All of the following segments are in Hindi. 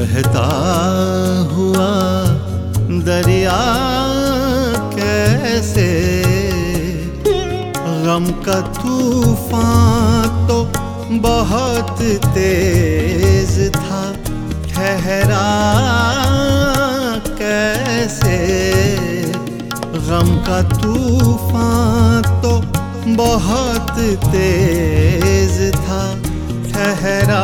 बहता हुआ दरिया कैसे, गम का तूफान तो बहुत तेज था, ठहरा कैसे। गम का तूफान तो बहुत तेज था, ठहरा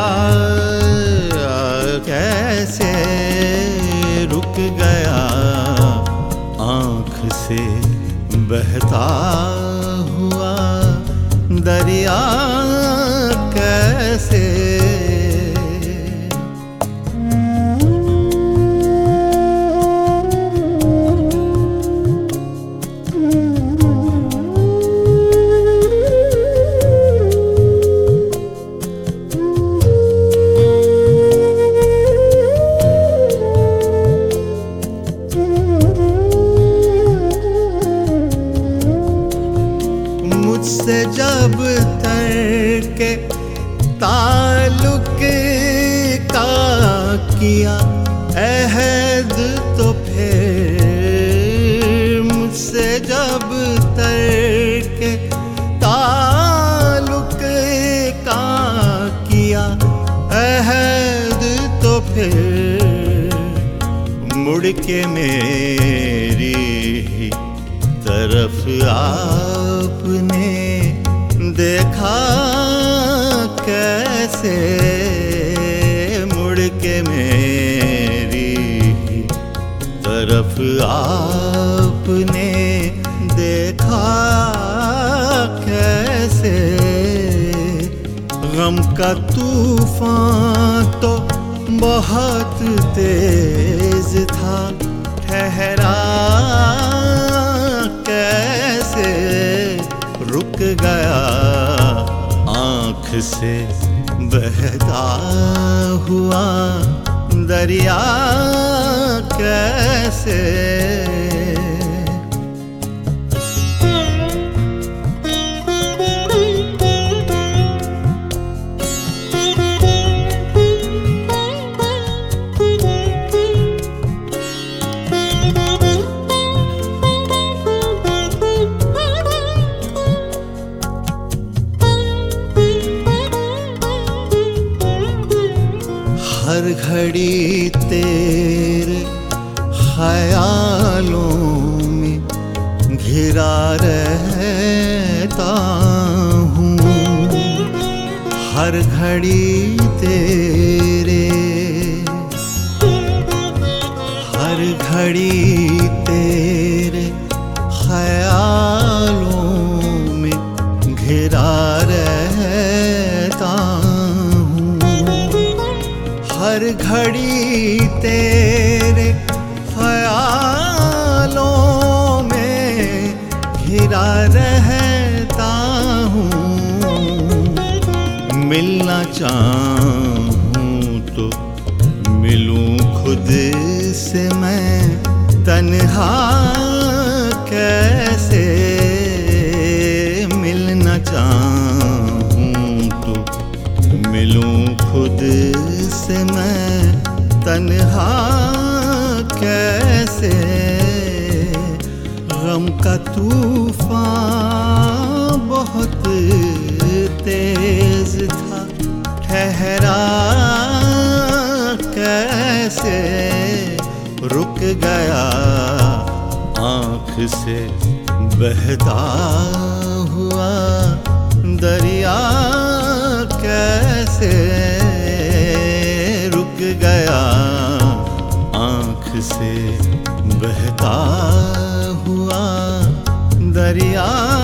कैसे। रुक गया आँख से बहता हुआ दरिया कैसे। मुझसे जब तर्के ताल्लुक का किया अहद, तो फिर मुझसे जब तर्के ताल्लुक का किया अहद, तो फिर मुड़ के मेरी तरफ आपने देखा कैसे। मुड़ के मेरी तरफ आपने देखा कैसे। गम का तूफान तो बहुत तेज था, ठहरा कैसे। रुक गया आँख से बहता हुआ दरिया कैसे। हर घड़ी तेरे ख्यालों में घिरा रहता हूँ। हर घड़ी तेरे, हर घड़ी तेरे ख्यालों में घिरा रहता हूँ। हर घड़ी तेरे ख्यालों में घिरा रहता हूँ। मिलना चाहूँ तो मिलूँ खुद से मैं, तन्हा कैसे। मिलना चाहूँ तो मिलूँ खुद से मैं, तन्हा कैसे। गम का तूफान बहुत तेज था, ठहरा कैसे। रुक गया आँख से बहता हुआ दरिया कैसे। रुक गया आँख से बहता हुआ दरिया